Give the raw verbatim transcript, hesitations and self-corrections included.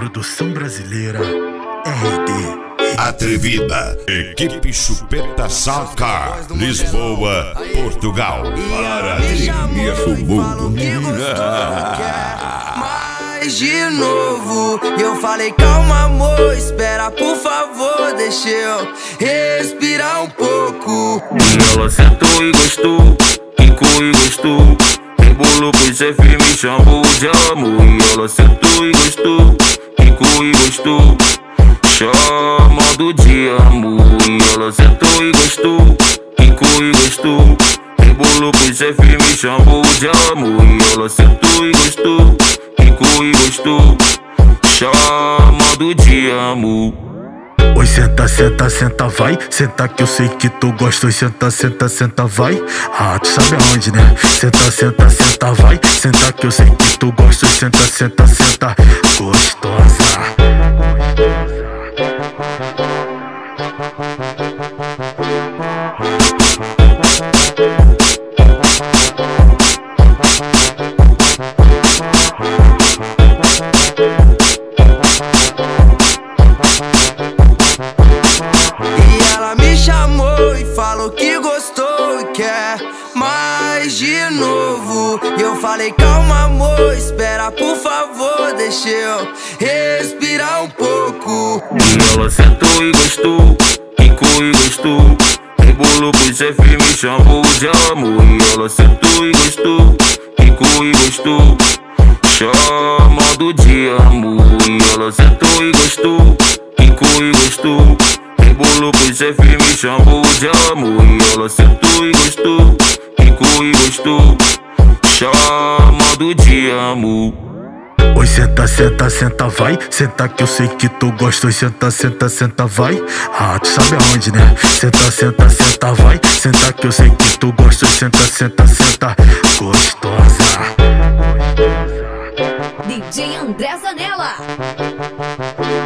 produção brasileira R D. Atrevida, equipe Chupeta Soundcar, Lisboa, Portugal. Para o mundo. Mas de novo, eu falei calma amor, espera por favor, deixa eu respirar um pouco. E ela sentou e gostou, quicou e gostou, embolou pro chefe, me chamou de amor. E ela sentou e gostou, quicou e gostou, chamando de amor. E ela sentou e gostou, quicou e gostou, embolou pro chefe, me chamou de amor. E ela sentou e gostou, quicou e gostou, chamando de amor. Oi, senta, senta, senta, vai. Senta que eu sei que tu gosta. Oi, senta, senta, senta, vai. Ah, tu sabe aonde, né? Senta, senta, senta, vai. Senta que eu sei que tu gosta. Oi, senta, senta, senta, gostosa. Falou que gostou e quer mais de novo. E eu falei calma amor, espera por favor, deixa eu respirar um pouco. E ela sentou e gostou, quicou e gostou, embolou pro chefe, me chamou de amor. E ela sentou e gostou, quicou e gostou, chamando de amor. E ela sentou e gostou, quicou e gostou, embolou pro chefe, me chamou de amor. E ela sentou e gostou, quicou e gostou, chamando de amor. Oi, senta, senta, senta, vai. Senta que eu sei que tu gosta. Oi, senta, senta, senta, vai. Ah, tu sabe aonde, né? Senta, senta, senta, vai. Senta que eu sei que tu gosta. Oi, senta, senta, senta, gostosa. D J André Zanella.